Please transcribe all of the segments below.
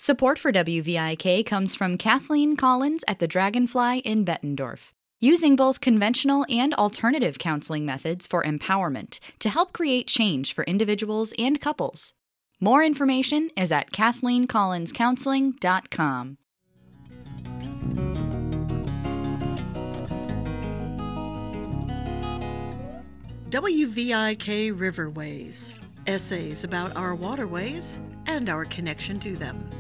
Support for WVIK comes from Kathleen Collins at the Dragonfly in Bettendorf, using both conventional and alternative counseling methods for empowerment to help create change for individuals and couples. More information is at KathleenCollinsCounseling.com. WVIK Riverways, essays about our waterways and our connection to them.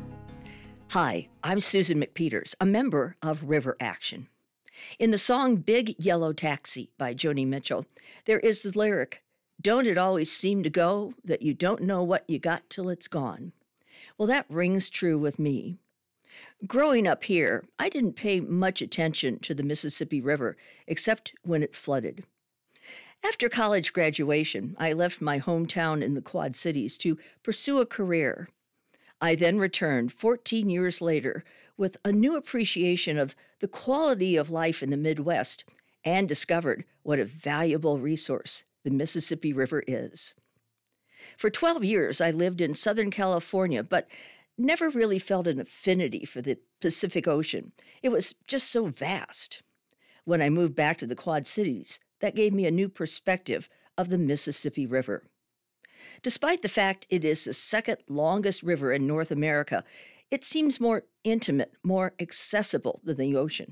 Hi, I'm Susan McPeters, a member of River Action. In the song Big Yellow Taxi by Joni Mitchell, there is the lyric, "Don't it always seem to go that you don't know what you got till it's gone?" Well, that rings true with me. Growing up here, I didn't pay much attention to the Mississippi River except when it flooded. After college graduation, I left my hometown in the Quad Cities to pursue a career. I then returned 14 years later with a new appreciation of the quality of life in the Midwest and discovered what a valuable resource the Mississippi River is. For 12 years, I lived in Southern California, but never really felt an affinity for the Pacific Ocean. It was just so vast. When I moved back to the Quad Cities, that gave me a new perspective of the Mississippi River. Despite the fact it is the second longest river in North America, it seems more intimate, more accessible than the ocean.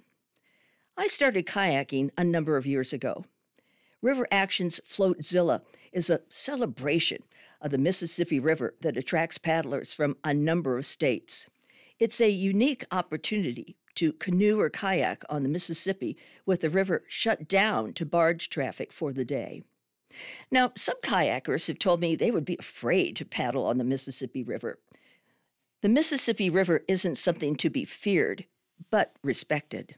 I started kayaking a number of years ago. River Action's Floatzilla is a celebration of the Mississippi River that attracts paddlers from a number of states. It's a unique opportunity to canoe or kayak on the Mississippi with the river shut down to barge traffic for the day. Now, some kayakers have told me they would be afraid to paddle on the Mississippi River. The Mississippi River isn't something to be feared, but respected.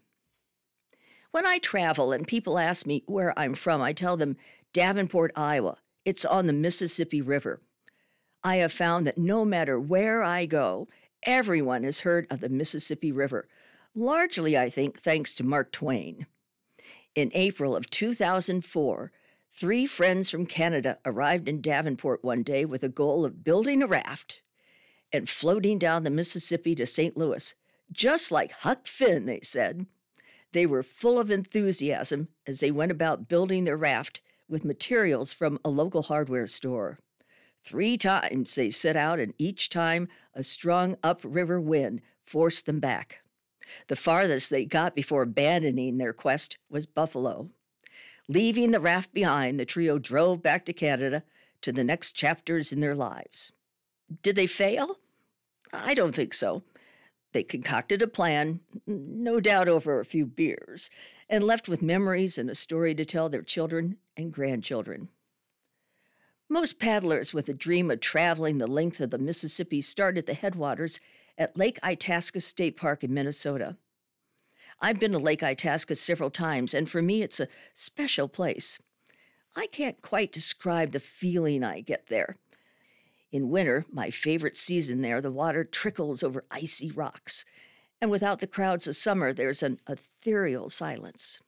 When I travel and people ask me where I'm from, I tell them Davenport, Iowa. It's on the Mississippi River. I have found that no matter where I go, everyone has heard of the Mississippi River, largely, I think, thanks to Mark Twain. In April of 2004, 3 friends from Canada arrived in Davenport one day with a goal of building a raft and floating down the Mississippi to St. Louis, just like Huck Finn, they said. They were full of enthusiasm as they went about building their raft with materials from a local hardware store. 3 times they set out, and each time a strong upriver wind forced them back. The farthest they got before abandoning their quest was Buffalo. Leaving the raft behind, the trio drove back to Canada to the next chapters in their lives. Did they fail? I don't think so. They concocted a plan, no doubt over a few beers, and left with memories and a story to tell their children and grandchildren. Most paddlers with a dream of traveling the length of the Mississippi start at the headwaters at Lake Itasca State Park in Minnesota. I've been to Lake Itasca several times, and for me, it's a special place. I can't quite describe the feeling I get there. In winter, my favorite season there, the water trickles over icy rocks, and without the crowds of summer, there's an ethereal silence.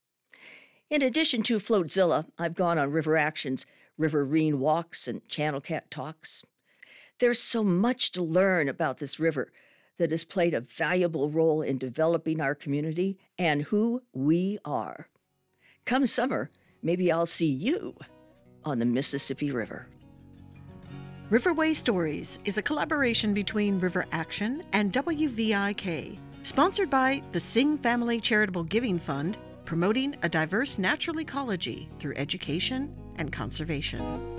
In addition to Floatzilla, I've gone on River Action's Riverine walks and Channel Cat talks. There's so much to learn about this river that has played a valuable role in developing our community and who we are. Come summer, maybe I'll see you on the Mississippi River. Riverway Stories is a collaboration between River Action and WVIK, sponsored by the Singh Family Charitable Giving Fund, promoting a diverse natural ecology through education and conservation.